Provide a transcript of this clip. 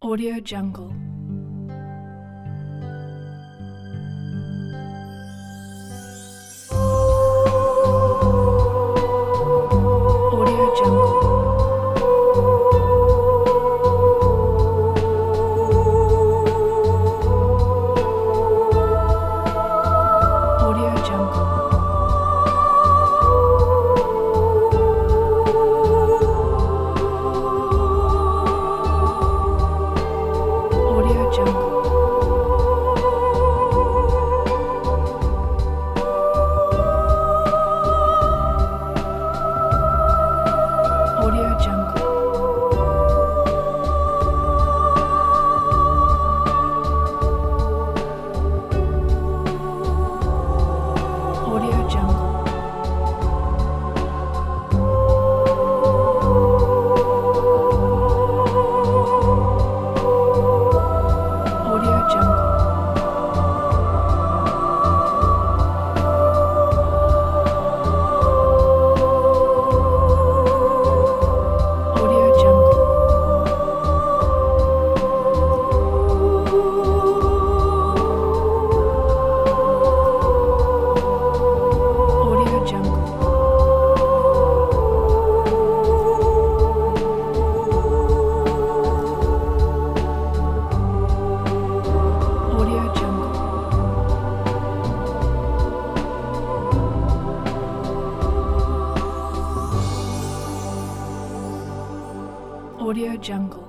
Audio Jungle. Audio Jungle. Audio Jungle. Audio Jungle. Audio Jungle. Audio Jungle. Audio Jungle. Audio Jungle. Audio Jungle. Audio Jungle. Audio Jungle.